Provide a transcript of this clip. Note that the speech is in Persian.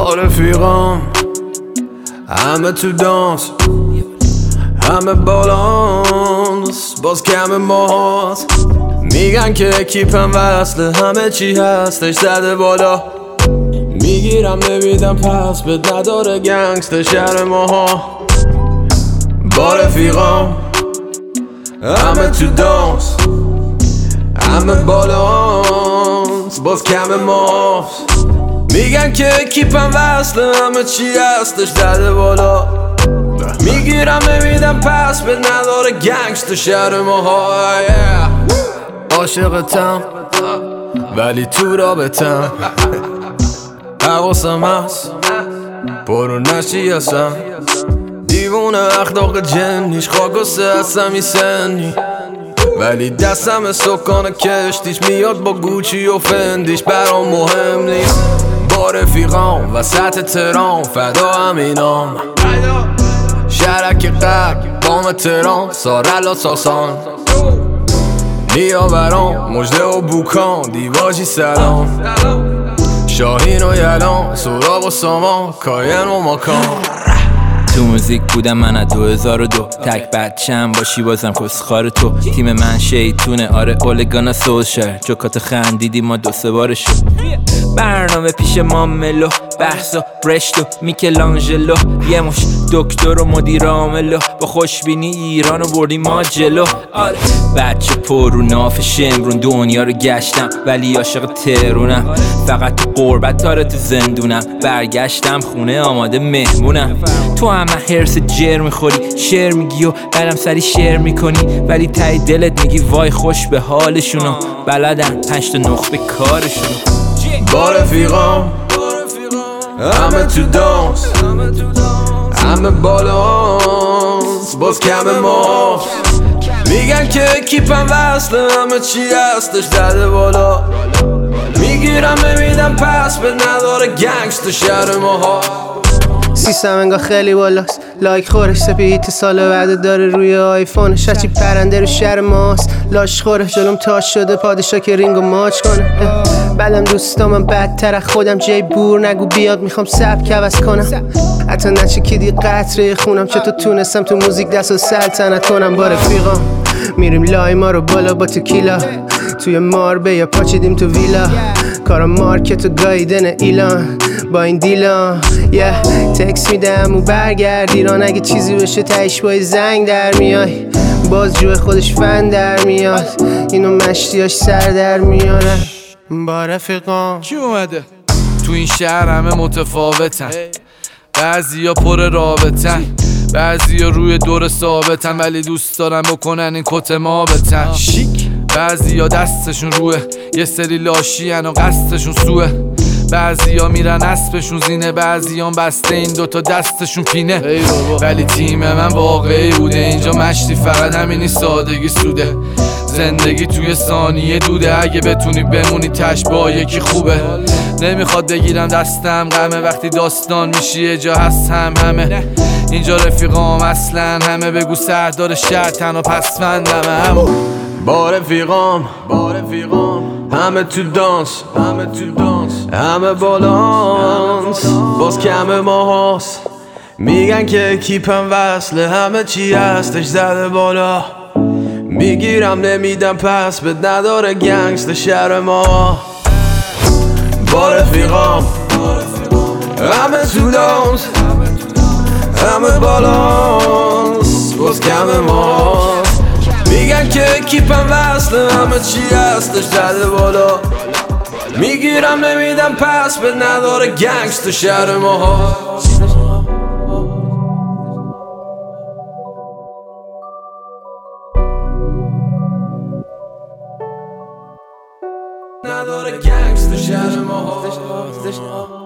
با رفیقام همه تو دانس، همه بالانس، باز کم ماست. میگن که اکیپم وصله، همه چی هستش زده بالا. میگیرم نمیدم پس بد نداره گنگست شهر ماها. با رفیقام همه تو دانس، همه بالانس، باز کم ماست. میگن که اکیپم وصله، همه چی هستش زده بالا. میگیرم نمیدم پس بد نداره گنگست شهر ماها. عاشقتم ولی تو رابطم، حواسم هست برو نشی هستم. دیوونه اخلاق جنیش خاکسته هستم این سنی، ولی دستم سکان کشتیش میاد با گوچی و فندیش. برام مهم نیست با رفیقام وسط ترام، فدا همینام شرک قبل بام ترام، سارلا ساسان نیاوران مجده و بوکان دیواجی سلام. شاهین و یلان سراغ و سامان کاین و ماکان. تو موزیک بودم من از 2002، تک بچم باشی بازم کسخار تو. تیم من شیطونه آره اولگانا سوشر، جوکات خندیدی ما 2-3 بار شد. برنامه پیش ما ملو بحثا برشتو میکلانجلو، یه مش دکتر و مدیر عاملو، با خوشبینی ایرانو بردیم ما جلو. آره بچه پر رو ناف شمرون دنیا رو گشتم، ولی عاشق ترونم. فقط تو قربت داره تو زندونم، برگشتم خونه آماده مهمونم. تو همه هرس جر میخوری، شعر میگی و بعدم سری شعر میکنی، ولی تای دلت میگی وای خوش به حالشونو. بلدن 5 تا نخبه کارشونو. با رفیقام همه تو دانس، همه بالانس، باز کم ماست. میگن که اکیپم وصله، همه چی هستش زده بالا. میگیرم نمیدم پس بد نداره گنگست شهر ماها. سیستم انگار خیلی بالاست، لایک خورش سپید سال بعد داره روی آیفونش. هرچی پرنده رو شهر ماست لاش خوره، جلوم تاش شده پادشاه که رینگو ماچ کنه. بعدم دوستامم بدتر خودم، جای بور نگو بیاد میخوام سبک عوض کنم. حتی نچکیدی قطره خونم، چطور تونستم تو موزیک دست و سلطنت کنم. با رفیقام میریم لای ما رو بالا با تکیلا، توی ماربه یا پاچیدیم تو ویلا. کارا مارکت و گایدن ایلان با این دیلان. تکس میدم و برگرد ایران، اگه چیزی بشه تایش با زنگ در میای. باز جوه خودش فن در میاد، اینو مشتیاش سر در میارن. با رفیقام کی اومده؟ تو این شهر همه متفاوتن، بعضیا پر رابطن، بعضیا روی دور ثابتن، ولی دوست دارن بکنن این کت ما بتن شیک. بعضیا دستشون روه، یه سری لاشین و قصدشون سوه. بعضیا میرن اسبشون زینه، بعضیان بسته این دوتا دستشون پینه. ولی تیم من واقعی بوده، اینجا مشتی فقط همینی سادگی سوده. زندگی توی ثانیه دوده، اگه بتونی بمونی تش با یکی خوبه. نمیخواد بگیرم دستم غمه، وقتی داستان میشی یه جا هست همه. اینجا رفیقام اصلا همه، بگو سردار شهر تنها پسفندم همه. با رفیقام همه تو دانس، همه بالانس، باز کم ماهاست. میگن که اکیپم وصله، همه چی هستش زده بالا. میگیرم نمیدم پس بد نداره گنگست شهر ما. با رفیقام همه تو دانس، همه بالانس، باز کم ماهاست. میگن که اکیپم وصله، همه چی هستش زده بالا. میگیرم نمیدم پس بد نداره گنگست شهر ماها. نداره گنگست شهر ماها.